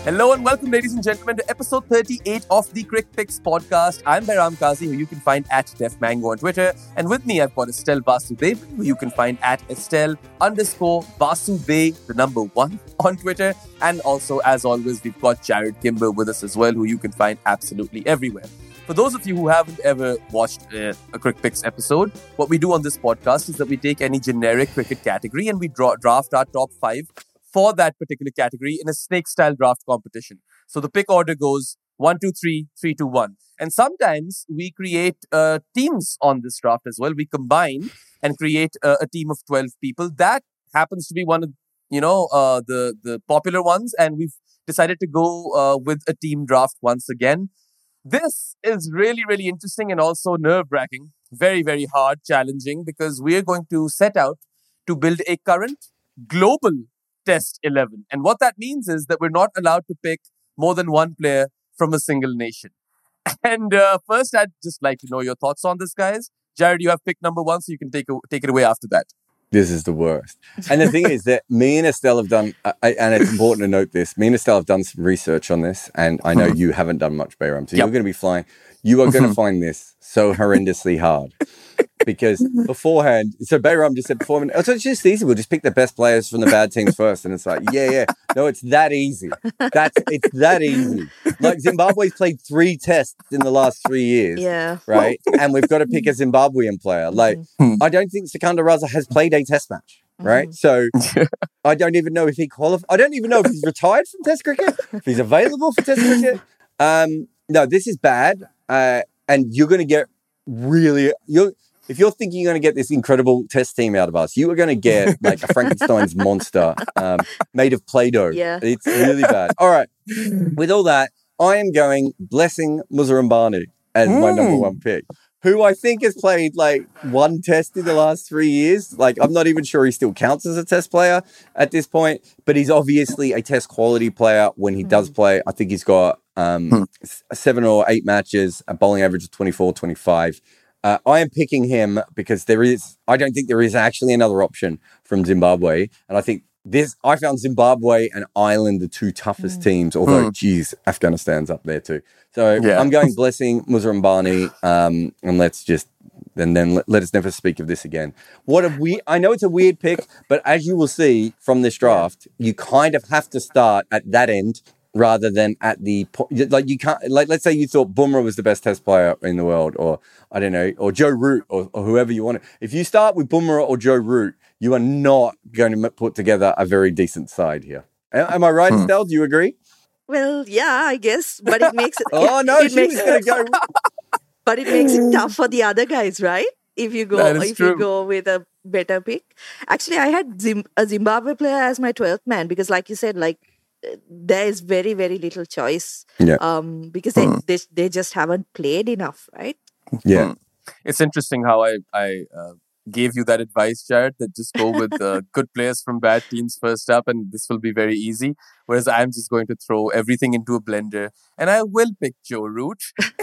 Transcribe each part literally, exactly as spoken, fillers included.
Hello and welcome, ladies and gentlemen, to episode thirty-eight of the Crick Picks podcast. I'm Behram Kazi, who you can find at DefMango on Twitter. And with me, I've got Estelle Vasudevan, who you can find at Estelle underscore Vasube, the number one on Twitter. And also, as always, we've got Jared Kimber with us as well, who you can find absolutely everywhere. For those of you who haven't ever watched uh, a Crick Picks episode, what we do on this podcast is that we take any generic cricket category and we draw, draft our top five for that particular category in a snake-style draft competition. So the pick order goes one, two, three, three, two, one. And sometimes we create uh, teams on this draft as well. We combine and create uh, a team of twelve people. That happens to be one of, you know, uh, the, the popular ones. And we've decided to go uh, with a team draft once again. This is really, really interesting and also nerve-wracking. Very, very hard, challenging, because we are going to set out to build a current global Test eleven. And what that means is that we're not allowed to pick more than one player from a single nation. And uh, first, I'd just like to know your thoughts on this, guys. Jared, you have pick number one, so you can take, a, take it away after that. This is the worst. And the thing is that me and Estelle have done, uh, and it's important to note this, me and Estelle have done some research on this, and I know you haven't done much, Behram. So yep. You're going to be flying. You are going to find this so horrendously hard. Because beforehand, so Behram just said beforehand, oh, so it's just easy. We'll just pick the best players from the bad teams first. And it's like, yeah, yeah. No, it's that easy. That's It's that easy. Like Zimbabwe's played three tests in the last three years. Yeah. Right? And we've got to pick a Zimbabwean player. Like, mm-hmm. I don't think Sikandar Raza has played a test match. Right? Mm-hmm. So I don't even know if he qualified. I don't even know if he's retired from test cricket, if he's available for test cricket. Um, no, this is bad. Uh, and you're going to get really... you're. If you're thinking you're going to get this incredible test team out of us, you are going to get like a Frankenstein's monster um, made of Play-Doh. Yeah. It's really bad. All right. With all that, I am going Blessing Muzarambani as mm. my number one pick, who I think has played like one test in the last three years. Like, I'm not even sure he still counts as a test player at this point, but he's obviously a test quality player when he does play. I think he's got um, hmm. seven or eight matches, a bowling average of twenty-four, twenty-five. Uh, I am picking him because there is, I don't think there is actually another option from Zimbabwe. And I think this, I found Zimbabwe and Ireland the two toughest mm. teams, although, mm. geez, Afghanistan's up there too. So yeah. I'm going Blessing Muzarambani, um, and let's just, and then let, let us never speak of this again. What a we I know it's a weird pick, but as you will see from this draft, you kind of have to start at that end rather than at the, like you can't, like let's say you thought Bumrah was the best test player in the world, or I don't know, or Joe Root, or, or whoever you want. If you start with Bumrah or Joe Root, you are not going to put together a very decent side here. Am I right, hmm. Estelle? Do you agree? Well, yeah, I guess, but it makes it. oh no, it she makes was going to go. But it makes it tough for the other guys, right? If you go, if true. you go with a better pick. Actually, I had Zim- a Zimbabwe player as my twelfth man because, like you said, like. There is very, very little choice yeah. um, because they, mm. they they just haven't played enough, right? Yeah. Mm. It's interesting how I, I uh, gave you that advice, Jared, that just go with uh, good players from bad teams first up and this will be very easy. Whereas I'm just going to throw everything into a blender and I will pick Joe Root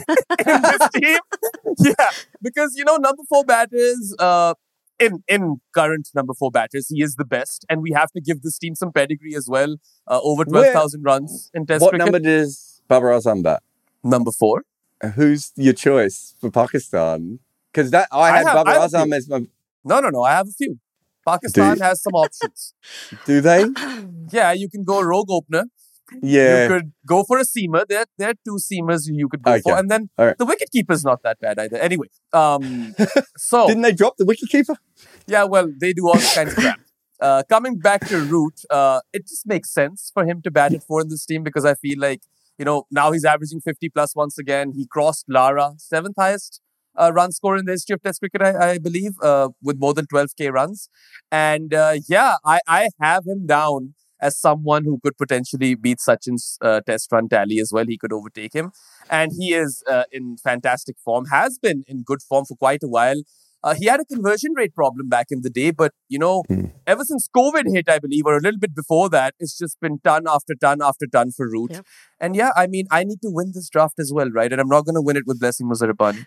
in this team. Yeah, because, you know, number four batters... Uh, In, in current number four batters, he is the best. And we have to give this team some pedigree as well. Uh, over twelve thousand runs in Test what cricket. What number does Babar Azam bat? Number four. Uh, who's your choice for Pakistan? Because that I had I have, Babar I Azam as my... No, no, no. I have a few. Pakistan has some options. Do they? Yeah, you can go rogue opener. Yeah. You could go for a seamer. There, there are two seamers you could go okay. for. And then right. the wicketkeeper's not that bad either. Anyway, um, so... Didn't they drop the wicketkeeper? Yeah, well, they do all kinds of crap. Uh, coming back to Root, uh, it just makes sense for him to bat at four in this team because I feel like, you know, now he's averaging fifty plus once again. He crossed Lara, seventh highest uh, run scorer in the history of Test cricket, I, I believe, uh, with more than twelve K runs. And uh, yeah, I, I have him down as someone who could potentially beat Sachin's uh, test run tally as well. He could overtake him. And he is uh, in fantastic form, has been in good form for quite a while. Uh, he had a conversion rate problem back in the day, but, you know, mm. ever since COVID hit, I believe, or a little bit before that, it's just been ton after ton after ton for Root. Yep. And yeah, I mean, I need to win this draft as well, right? And I'm not going to win it with Blessing Muzarambani.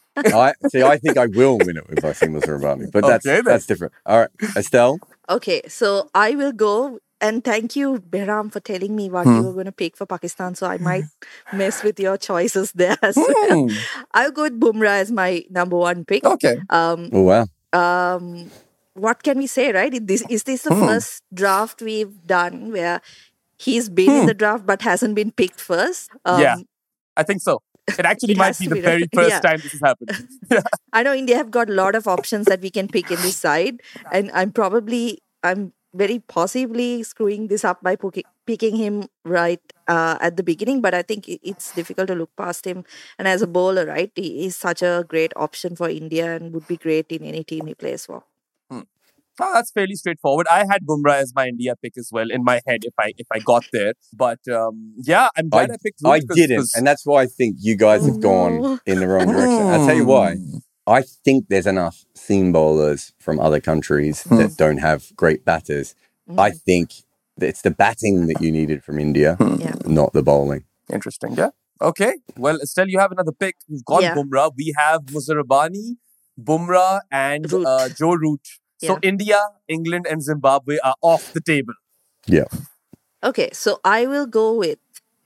I See, I think I will win it with Blessing Muzarambani, but that's, okay, that's different. All right, Estelle? Okay, so I will go and thank you, Behram, for telling me what Hmm. you were going to pick for Pakistan. So I might mess with your choices there as well. Hmm. I'll go with Bumrah as my number one pick. Okay. Um, Oh, wow. um, what can we say, right? Is this, is this the Hmm. first draft we've done where he's been in Hmm. the draft but hasn't been picked first? Um, Yeah. I think so. It actually It might has be to the be, very right? first Yeah. time this has happened. Yeah. I know India have got a lot of options that we can pick in this side, and I'm probably I'm very possibly screwing this up by pooki- picking him right uh, at the beginning. But I think it- it's difficult to look past him. And as a bowler, right, he is such a great option for India and would be great in any team he plays for. Oh, that's fairly straightforward. I had Bumrah as my India pick as well in my head if I if I got there. But um, yeah, I'm glad I, I, picked I Root 'cause- didn't. 'cause- And that's why I think you guys Oh, have gone no. in the wrong direction. I'll tell you why. Hmm. I think there's enough seam bowlers from other countries Hmm. that don't have great batters. I think that it's the batting that you needed from India, Yeah. not the bowling. Interesting, yeah. Okay. Well, Estelle, you have another pick. We've gone Yeah. Bumrah. We have Muzarabani, Bumrah, and Root. uh, Joe Root. So Yeah. India, England, and Zimbabwe are off the table. Yeah. Okay, so I will go with,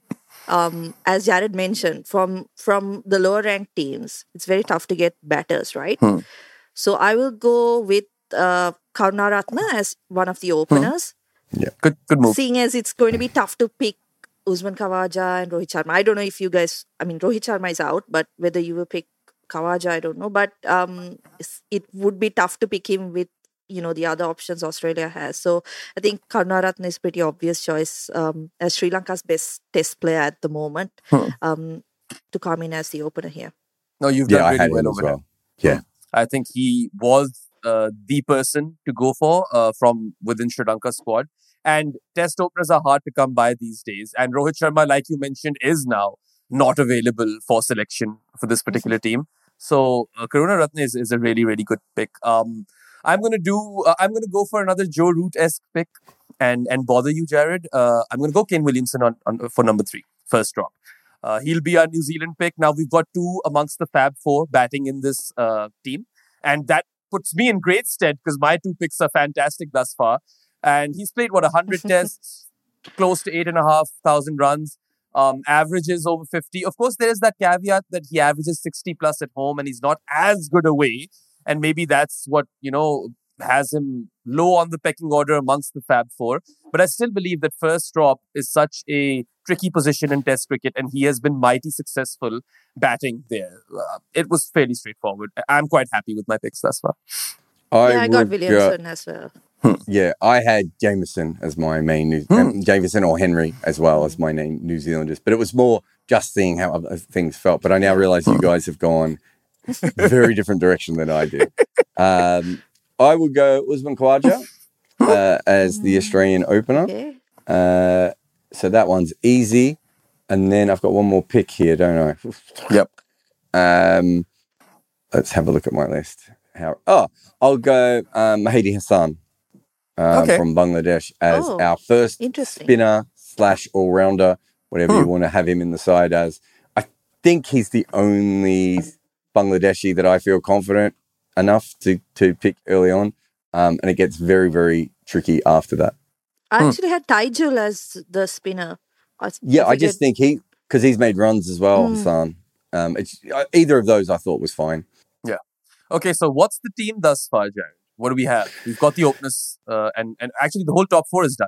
um, as Jared mentioned, from from the lower ranked teams, it's very tough to get batters, right? Hmm. So I will go with uh, Karunaratne as one of the openers, Good, good move. seeing as it's going to be tough to pick Usman Khawaja and Rohit Sharma. I don't know if you guys, I mean, Rohit Sharma is out, but whether you will pick Khawaja, I don't know. But um, it's- it would be tough to pick him with, you know, the other options Australia has. So I think Karunaratne is pretty obvious choice um, as Sri Lanka's best test player at the moment Hmm. um, to come in as the opener here. No, you've Yeah, done I really had well him as over well. here. Yeah. I think he was uh, the person to go for uh, from within Sri Lanka's squad. And test openers are hard to come by these days. And Rohit Sharma, like you mentioned, is now not available for selection for this particular team. So uh, Karunaratne is, is a really, really good pick. Um, I'm gonna do. Uh, I'm gonna go for another Joe Root-esque pick and and bother you, Jared. Uh, I'm gonna go Kane Williamson on, on for number three, first drop. Uh, he'll be our New Zealand pick. Now we've got two amongst the Fab Four batting in this uh, team, and that puts me in great stead because my two picks are fantastic thus far. And he's played what one hundred tests, close to eight and a half thousand runs, um, averages over fifty. Of course, there is that caveat that he averages sixty plus at home, and he's not as good away. And maybe that's what you know has him low on the pecking order amongst the Fab Four. But I still believe that first drop is such a tricky position in Test cricket, and he has been mighty successful batting there. Uh, it was fairly straightforward. I- I'm quite happy with my picks thus far. I yeah, I got would Williamson as well. Go, yeah, I had Jameson as my main, New, Hmm. um, Jameson or Henry as well as my name, New Zealanders. But it was more just seeing how other things felt. But I now realize you guys have gone very different direction than I did. Um, I would go Usman Khawaja uh, as the Australian opener. Okay. Uh, so that one's easy. And then I've got one more pick here, don't I? Yep. Um, let's have a look at my list. How? Oh, I'll go um, Mahdi Hassan um, Okay. from Bangladesh as Oh, our first interesting. spinner slash all rounder, whatever you Hmm. want to have him in the side as. I think he's the only Bangladeshi that I feel confident enough to to pick early on, um, and it gets very very tricky after that. I Hmm. actually had Taijul as the spinner. I, Yeah, I figured- just think he because he's made runs as well, Mm. Hassan. Um, it's uh, either of those I thought was fine. Okay, so what's the team thus far, Jared? What do we have? We've got the openers, uh, and and actually the whole top four is done.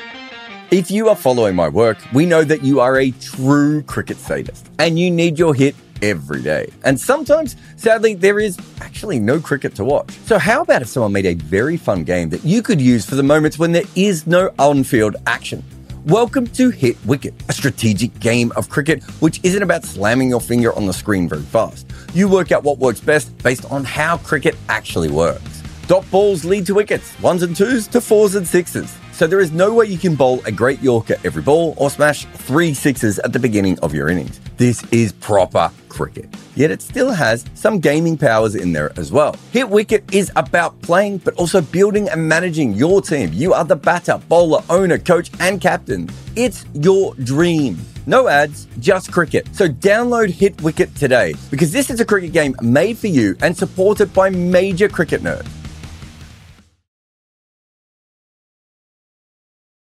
If you are following my work, we know that you are a true cricket sadist and you need your hit every day. And sometimes, sadly, there is actually no cricket to watch. So how about if someone made a very fun game that you could use for the moments when there is no on-field action? Welcome to Hit Wicket, a strategic game of cricket which isn't about slamming your finger on the screen very fast. You work out what works best based on how cricket actually works. Dot balls lead to wickets, ones and twos to fours and sixes. So there is no way you can bowl a great Yorker every ball or smash three sixes at the beginning of your innings. This is proper cricket. Yet it still has some gaming powers in there as well. Hit Wicket is about playing, but also building and managing your team. You are the batter, bowler, owner, coach, and captain. It's your dream. No ads, just cricket. So download Hit Wicket today because this is a cricket game made for you and supported by major cricket nerds.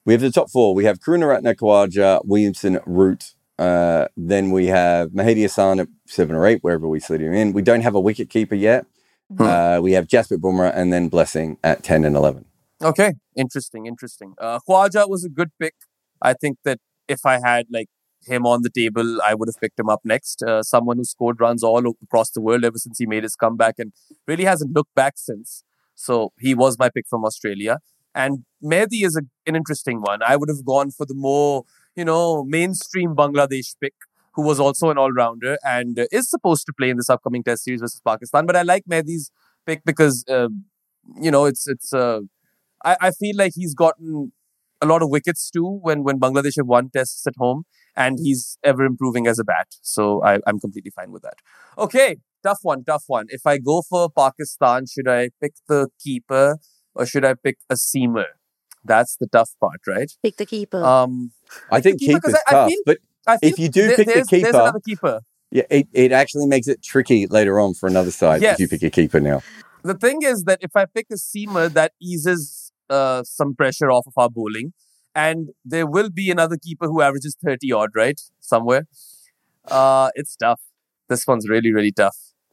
We have the top four. We have Karunaratne, Khawaja, Williamson, Root. Uh, then we have Mahdi Hassan at seven or eight, wherever we slid him in. We don't have a wicket keeper yet. Hmm. Uh, we have Jasprit Bumrah and then Blessing at ten and eleven. Okay, interesting, interesting. Uh, Khawaja was a good pick. I think that if I had like him on the table, I would have picked him up next. Uh, someone who scored runs all across the world ever since he made his comeback and really hasn't looked back since. So he was my pick from Australia. And Mehdi is a, an interesting one. I would have gone for the more, you know, mainstream Bangladesh pick, who was also an all-rounder and uh, is supposed to play in this upcoming Test series versus Pakistan. But I like Mehdi's pick because, uh, you know, it's it's. Uh, I, I feel like he's gotten a lot of wickets too when, when Bangladesh have won tests at home, and he's ever improving as a bat. So I, I'm completely fine with that. Okay, tough one, tough one. If I go for Pakistan, should I pick the keeper or should I pick a seamer? That's the tough part, right? Pick the keeper. Um, I think keeper, 'cause keeper's I- I tough, feel- but I feel if you do there- pick the there's, there's keeper, another keeper. yeah, it, it actually makes it tricky later on for another side Yes. if you pick a keeper now. The thing is that if I pick a seamer, that eases uh, some pressure off of our bowling. And there will be another keeper who averages thirty odd, right? Somewhere. Uh, it's tough. This one's really, really tough.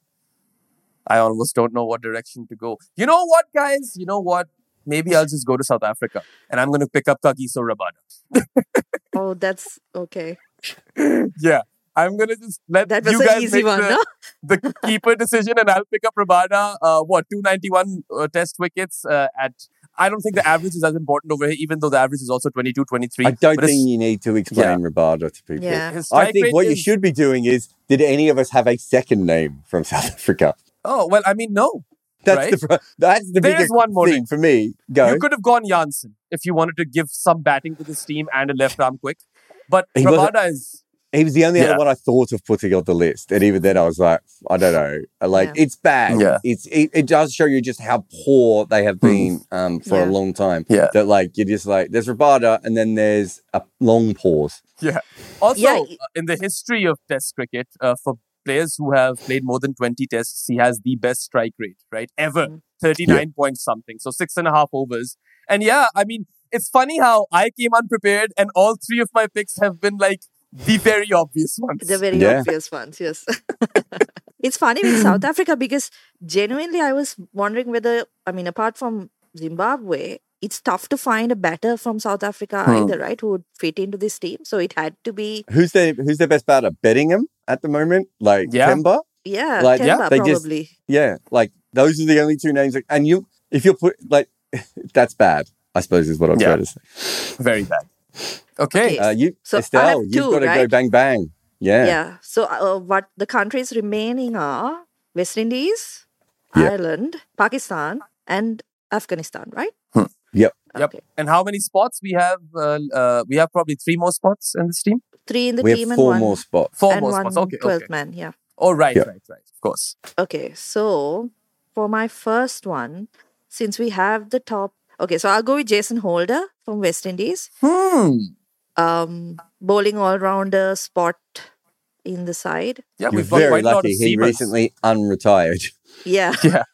I almost don't know what direction to go. You know what, guys? You know what? Maybe I'll just go to South Africa and I'm going to pick up Kagiso Rabada. Oh, that's okay. Yeah. I'm going to just let That was you an guys easy make one, the, no? the keeper decision and I'll pick up Rabada. Uh, what, two ninety-one uh, test wickets uh, at... I don't think the average is as important over here, even though the average is also twenty-two, twenty-three. I don't But his- think you need to explain Rabada to people. Yeah. his I strike think rate what you is- should be doing is, did any of us have a second name from South Africa? Oh, well, I mean, no. That's Right? the pro- that's the There biggest is one more thing name. for me. Go. You could have gone Janssen if you wanted to give some batting to this team and a left arm quick. But He wasn't- Rabada is... He was the only Yeah. other one I thought of putting on the list, and even then I was like, I don't know. Like Yeah. it's bad. Yeah. It's it, it does show you just how poor they have been um, for a Yeah. long time. Yeah. That like you're just like there's Rabada, and then there's a long pause. Yeah. Also, Yeah. uh, in the history of Test cricket, uh, for players who have played more than twenty tests, he has the best strike rate, right? Ever. Mm. thirty-nine point something. So six and a half overs. And yeah, I mean, it's funny how I came unprepared and all three of my picks have been like the very obvious ones. The very Yeah. obvious ones, yes. It's funny with South Africa because genuinely I was wondering whether, I mean, apart from Zimbabwe, it's tough to find a batter from South Africa Hmm. either, right? Who would fit into this team. So it had to be, Who's their Who's their best batter? Bettingham at the moment, like Yeah. Kemba. yeah, Like, yeah, Temba they just- probably. Yeah, like those are the only two names. That, and you, if you're put like, that's bad. I suppose is what I'm Yeah. trying to say. Very bad. Okay. Okay. Uh, you, So I Estelle, have you've two, got to go right? bang bang. Yeah. Yeah. So uh, what the countries remaining are West Indies, Yeah. Ireland, Pakistan, and Afghanistan, right? Yep. Yep. Okay. And how many spots we have? Uh, uh, we have probably three more spots in this team. Three in the We team have and four one, more spots. Four and more one spots. Okay. twelfth Okay. man. Yeah. Oh, right, Yep. right, right. Of course. Okay, so for my first one, since we have the top, okay, so I'll go with Jason Holder from West Indies. Hmm. Um, bowling all rounder spot in the side. Yeah, You're we've got very quite a lot of lucky. He seamers. recently unretired. Yeah, Yeah.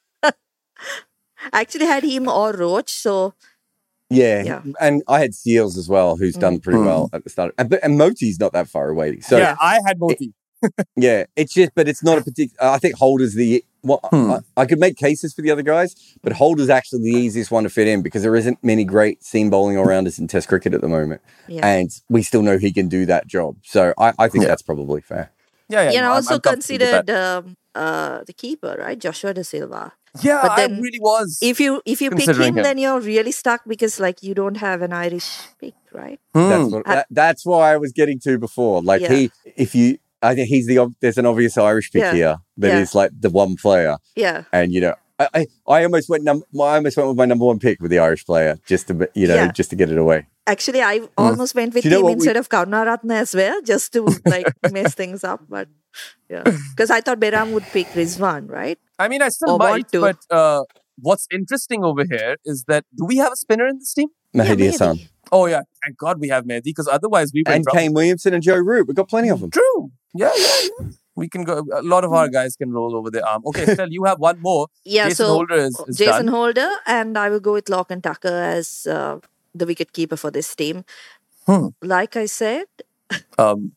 I actually had him or Roach. So Yeah. Yeah. And I had Seals as well, who's done pretty Mm. well at the start. And, but- and Moti's not that far away. So, yeah, I had Moti. yeah, it's just, but it's not a particular. I think Holder's the. Well, Hmm. I, I could make cases for the other guys, but Holder's actually the easiest one to fit in because there isn't many great seam bowling all rounders in Test cricket at the moment, yeah, and we still know he can do that job. So I, I think Yeah. that's probably fair. Yeah, yeah. you no, know, I'm- also I'm comfortable with that. considered um, uh, the keeper, right, Joshua De Silva. Yeah, but I then really was. If you if you pick Considering him, him. then you're really stuck because like you don't have an Irish pick, right? Hmm. That's what, I- that, that's why I was getting to before. Like Yeah. he, if you, I think he's the ob- there's an obvious Irish pick Yeah. here that is Yeah. like the one player, Yeah, and you know. I, I, I almost went num- I almost went with my number one pick with the Irish player just to you know Yeah. just to get it away. actually, I almost went with Do you know him what we- instead of Karunaratne as well, just to like mess things up. But yeah, because I thought Beram would pick Rizwan, right? I mean, I still Or want might, to. but uh, what's interesting over here is that do we have a spinner in this team? Mahdi Yeah, Hassan maybe. Oh, yeah. Thank God we have Mehdi because otherwise we were in and trouble. Kane Williamson and Joe Root. We've got plenty of them. True. Yeah, yeah, yeah. We can go. A lot of our guys can roll over their arm. Okay, Estelle, you have one more. Yeah, Jason so Holder is, is Jason done. Holder, and I will go with Lock and Tucker as uh, the wicket keeper for this team. Hmm. Like I said, Um,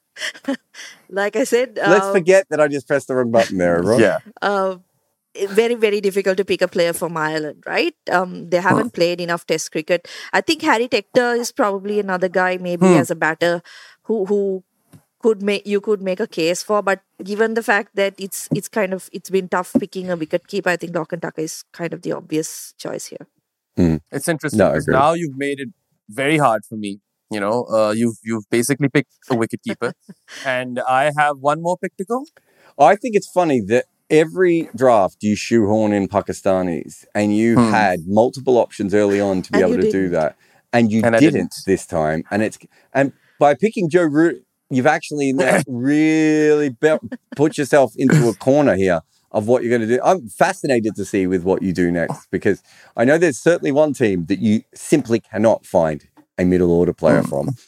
like I said, Let's uh, forget that I just pressed the wrong button there, everyone. yeah. uh, very, very difficult to pick a player from Ireland, right? Um, they haven't played enough Test cricket. I think Harry Tector is probably another guy, maybe Hmm. as a batter, who who could make you could make a case for. But given the fact that it's it's kind of it's been tough picking a wicket keeper, I think Locke Tucker is kind of the obvious choice here. It's interesting No, I because agree. now you've made it very hard for me. You know, uh, you've you've basically picked a wicketkeeper, and I have one more pick to go. I think it's funny that every draft you shoehorn in Pakistanis, and you Hmm. had multiple options early on to be And able you to do didn't. that, and you And I didn't, didn't. this time. And it's and by picking Joe Root, you've actually now really be- put yourself into a corner here of what you're going to do. I'm fascinated to see with what you do next, because I know there's certainly one team that you simply cannot find a middle order player Hmm. from.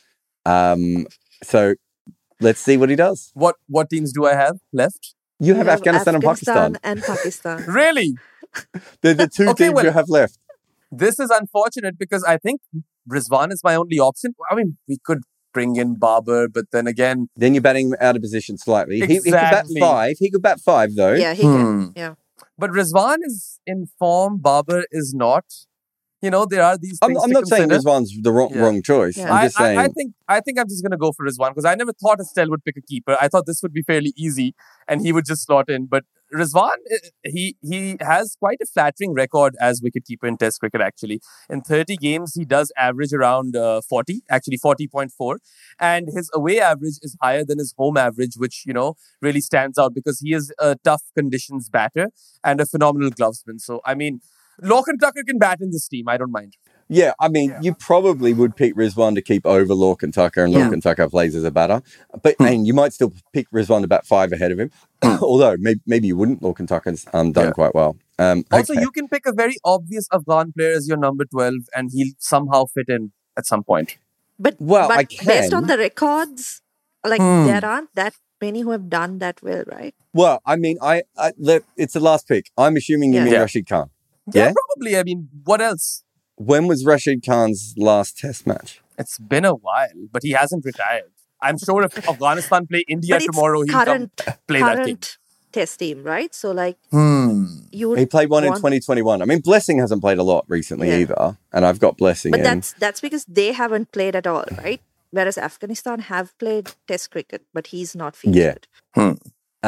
Um, so let's see what he does. What what teams do I have left? You We have Afghanistan, and Pakistan. and Pakistan. Really? They're the two Okay, teams well- you have left. This is unfortunate because I think Rizwan is my only option. I mean, we could bring in Babar, but then again, Then you're batting out of position slightly. He, he could bat Exactly. five. He could bat five, though. Yeah, he Hmm. can. Yeah. but Rizwan is in form. Babar is not. You know, there are these I'm, things I'm to not saying consider. Rizwan's the wrong, Yeah. wrong choice. Yeah. I'm I, just saying. I, I think I think I'm just gonna go for Rizwan because I never thought Estelle would pick a keeper. I thought this would be fairly easy and he would just slot in. But Rizwan, eh, he he has quite a flattering record as wicketkeeper in Test cricket. Actually, in thirty games, he does average around uh, forty, actually forty point four, and his away average is higher than his home average, which you know really stands out because he is a tough conditions batter and a phenomenal glovesman. So I mean, Locke and Tucker can bat in this team. I don't mind. Yeah, I mean, you probably would pick Rizwan to keep over Lorcan and Tucker, and Yeah. Lorcan and Tucker plays as a batter. But Hmm. and you might still pick Rizwan to bat five ahead of him. Although maybe, maybe you wouldn't. Lorcan and Tucker's um, done Yeah. quite well. Um, Also, okay. you can pick a very obvious Afghan player as your number twelve, and he'll somehow fit in at some point. But, Well, but I based on can. the records, like Hmm. there aren't that many who have done that well, right? Well, I mean, I, I let, it's the last pick. I'm assuming you Yeah. mean Yeah. Rashid Khan. Yeah, Yeah? probably. I mean, what else? When was Rashid Khan's last Test match? It's been a while, but he hasn't retired. I'm sure if Afghanistan play India But it's tomorrow, he'll current, come play that game. current test team, right? So like Hmm. you would He played one in want- twenty twenty-one. I mean, Blessing hasn't played a lot recently Yeah. either, and I've got Blessing But in. that's that's because they haven't played at all, right? Whereas Afghanistan have played Test cricket, but he's not Yeah. featured.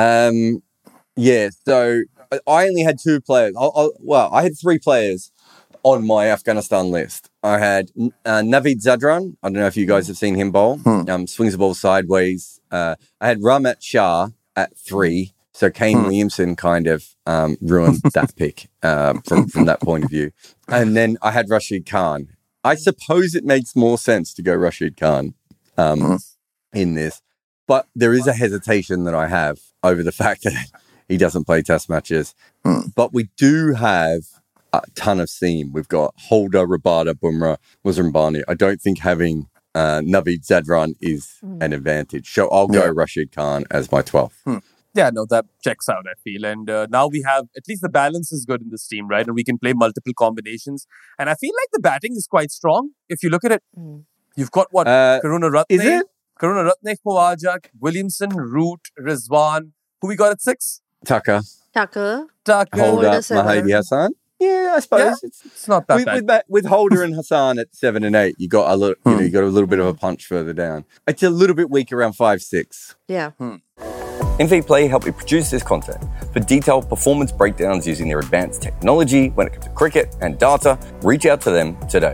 Um, yeah, so I- I only had two players. I'll, I'll, well, I had three players on my Afghanistan list. I had uh, Naveed Zadran. I don't know if you guys have seen him bowl. Hmm. Um, swings the ball sideways. Uh, I had Ramat Shah at three. So Kane Hmm. Williamson kind of um, ruined that pick um, from, from that point of view. And then I had Rashid Khan. I suppose it makes more sense to go Rashid Khan um, Hmm. in this. But there is a hesitation that I have over the fact that he doesn't play test matches. Hmm. But we do have a ton of seam. We've got Holder, Rabada, Bumrah, Muzrambani. I don't think having uh, Naveed Zadran is Hmm. an advantage. So I'll go Yeah. Rashid Khan as my twelfth. Yeah, no, that checks out, I feel. And uh, now we have, at least the balance is good in this team, right? And we can play multiple combinations. And I feel like the batting is quite strong. If you look at it, Mm. you've got what? Uh, Karuna Ratne. is it? Karuna Ratne, Khawaja, Williamson, Root, Rizwan. Who we got at six? Tucker, Tucker, Tucker. Holder, Holder, seven. Mahdi Hassan. Yeah, I suppose Yeah. it's It's not that with, bad. with, that, with Holder and Hassan at seven and eight. You got a little, you know, you got a little bit of a punch further down. It's a little bit weak around five, six. yeah. InfeedPlay help me produce this content. For detailed performance breakdowns using their advanced technology when it comes to cricket and data, reach out to them today.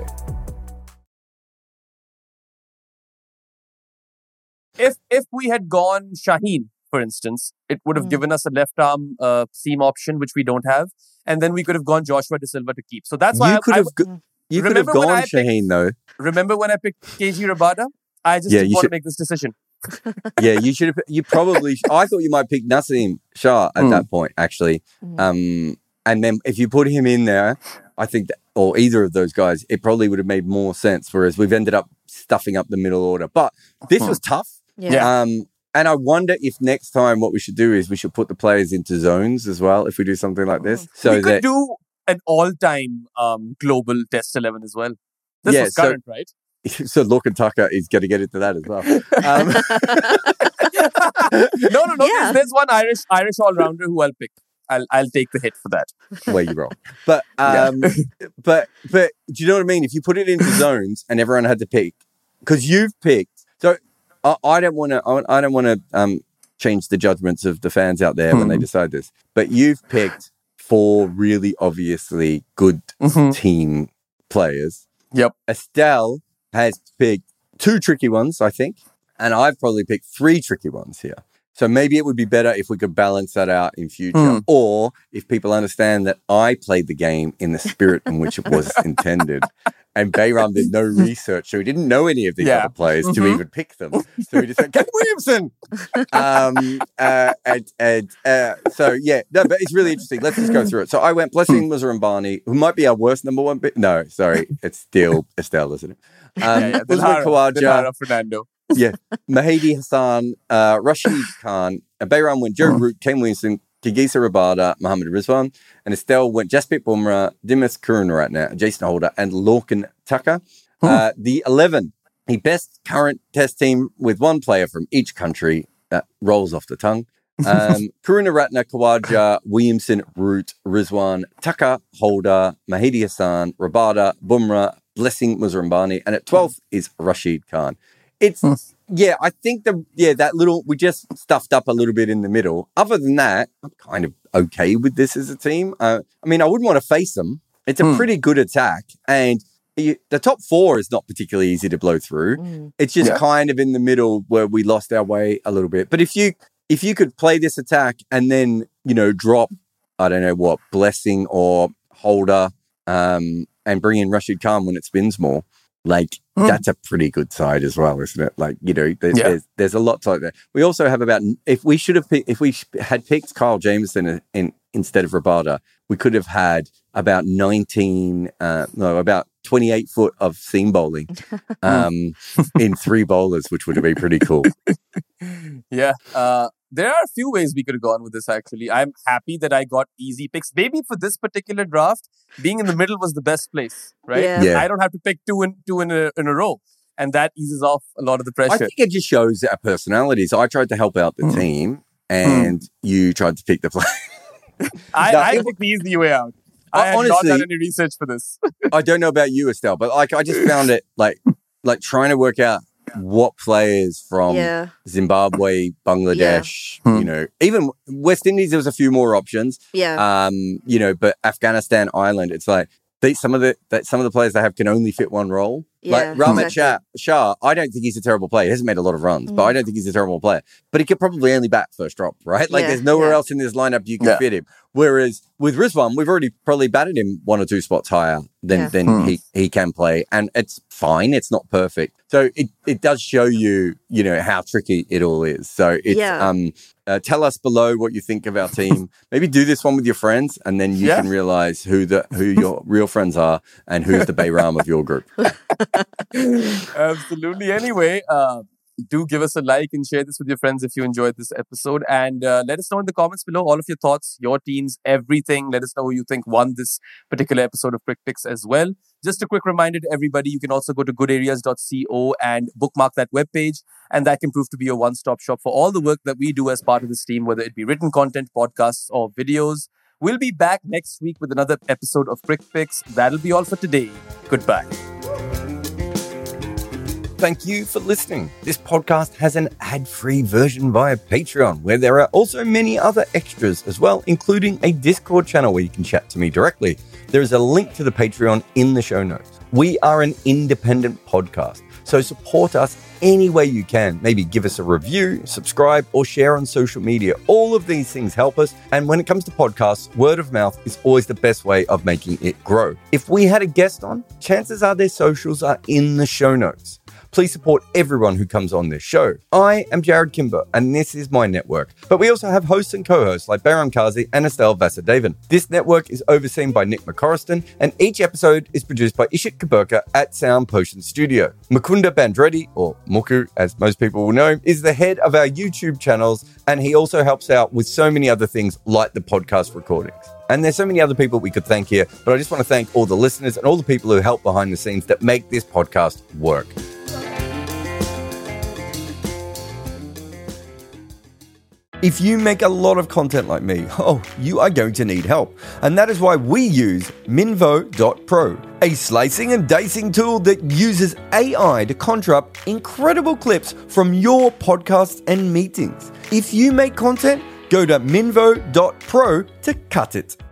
If if we had gone Shaheen, for instance, it would have Mm. given us a left arm uh, seam option, which we don't have. And then we could have gone Joshua De Silva to keep. So that's why You I, could I have, go- you could have Remember when gone I picked- Shaheen though. remember when I picked K G Rabada? I just Yeah, didn't you want should- to make this decision. Yeah, you should have. You probably. I thought you might pick Naseem Shah at Mm. that point, actually. Mm. Um, and then if you put him in there, I think, that, or either of those guys, it probably would have made more sense. Whereas we've ended up stuffing up the middle order. But this Hmm. was tough. Yeah. Yeah. Um, and I wonder if next time what we should do is we should put the players into zones as well. If we do something like this, so we could that do an all-time um, global Test eleven as well. This Yeah, was so- current, right? So Lorcan Tucker is going to get into that as well. Um, no, no, no. Yeah. There's, there's one Irish Irish all rounder who I'll pick. I'll I'll take the hit for that. where you wrong. But Yeah. um, but but do you know what I mean? If you put it into zones and everyone had to pick, because you've picked, so I, I don't want to. I don't want to um change the judgments of the fans out there when they decide this. But you've picked four really obviously good Mhm. team players. Yep. Estelle has picked two tricky ones, I think, and I've probably picked three tricky ones here. So maybe it would be better if we could balance that out in future, Hmm. or if people understand that I played the game in the spirit in which it was intended. And Bayram did no research, so he didn't know any of these Yeah. other players to Mhm. even pick them. So he just said, Kevin Williamson! um, uh, and and uh, so, yeah, no, but it's really interesting. Let's just go through it. So I went Blessing Muzarambani, who might be our worst number one pick. No, sorry, it's still Estelle, isn't it? Um, Yeah, yeah. Usman Dilhara, Khawaja, Dilhara Fernando. yeah, Mahdi Hassan, uh, Rashid Khan, uh, Bayram went Joe Root, Kane Williamson, Kigisa Rabada, Mohammed Rizwan, and Estelle went Jasprit Bumrah, Dimas Karunaratne, Jason Holder, and Lorcan Tucker. Uh, the eleven, the best current test team with one player from each country. That rolls off the tongue. Um, Karunaratne, Khawaja, Williamson, Root, Rizwan, Tucker, Holder, Mahdi Hassan, Rabada, Bumrah, Blessing Muzarambani, and at twelfth is Rashid Khan. It's, yeah, I think the, yeah, that little, we just stuffed up a little bit in the middle. Other than that, I'm kind of okay with this as a team. Uh, I mean, I wouldn't want to face them. It's a Hmm. pretty good attack. And you, the top four is not particularly easy to blow through. Mm. It's just Yeah. kind of in the middle where we lost our way a little bit. But if you, if you could play this attack and then, you know, drop, I don't know what, Blessing or Holder, um, and bring in Rashid Khan when it spins more, like, Mm. that's a pretty good side as well, isn't it? Like, you know, there's, Yeah. there's, there's a lot to like there. We also have about, if we should have picked, if we sh- had picked Kyle Jameson in, in, instead of Rabada, we could have had about nineteen, uh, no, about twenty-eight foot of seam bowling um, in three bowlers, which would have been pretty cool. Yeah. Uh, there are a few ways we could have gone with this, actually. I'm happy that I got easy picks. Maybe for this particular draft, being in the middle was the best place, right? Yeah. Yeah. I don't have to pick two in, two in, a, in a row. And that eases off a lot of the I pressure. think it just shows our personalities. I tried to help out the Mm. team and you tried to pick the player. I, No, I it- took the easy way out. I Uh, had not honestly- done any research for this. I don't know about you, Estelle, but like I just found it like like trying to work out what players from Yeah. Zimbabwe, Bangladesh, Yeah. you know, even West Indies, there was a few more options. Yeah. Um, you know, but Afghanistan, Ireland, it's like they, some of the that some of the players they have can only fit one role. Yeah, like Rahmat Shah, exactly. Shah, I don't think he's a terrible player. He hasn't made a lot of runs, but Mm. I don't think he's a terrible player. But he could probably only bat first drop, right? Like Yeah, there's nowhere yeah. else in this lineup you can Yeah. fit him. Whereas with Rizwan, we've already probably batted him one or two spots higher than Yeah. than Hmm. he, he can play. And it's fine. It's not perfect. So it, it does show you, you know, how tricky it all is. So it's Yeah. um uh, tell us below what you think of our team. Maybe do this one with your friends, and then you Yeah. can realize who the who your real friends are and who's the Bayram of your group. Absolutely. Anyway, uh, do give us a like and share this with your friends if you enjoyed this episode. And uh, let us know in the comments below all of your thoughts, your teams, everything. Let us know who you think won this particular episode of Crick Picks as well. Just a quick reminder to everybody, you can also go to good areas dot co and bookmark that webpage. And that can prove to be your one-stop shop for all the work that we do as part of this team, whether it be written content, podcasts, or videos. We'll be back next week with another episode of Crick Picks. That'll be all for today. Goodbye. Thank you for listening. This podcast has an ad-free version via Patreon, where there are also many other extras as well, including a Discord channel where you can chat to me directly. There is a link to the Patreon in the show notes. We are an independent podcast, so support us any way you can. Maybe give us a review, subscribe, or share on social media. All of these things help us. And when it comes to podcasts, word of mouth is always the best way of making it grow. If we had a guest on, chances are their socials are in the show notes. Please support everyone who comes on this show. I am Jared Kimber, and this is my network. But we also have hosts and co-hosts like Bayram Kazi and Estelle Vasudevan. This network is overseen by Nick McCorriston, and each episode is produced by Ishit Kaburka at Sound Potion Studio. Mukunda Bandreddi, or Muku as most people will know, is the head of our YouTube channels, and he also helps out with so many other things like the podcast recordings. And there's so many other people we could thank here, but I just want to thank all the listeners and all the people who help behind the scenes that make this podcast work. If you make a lot of content like me, oh, you are going to need help. And that is why we use Minvo dot pro, a slicing and dicing tool that uses A I to conjure up incredible clips from your podcasts and meetings. If you make content, go to Minvo dot pro to cut it.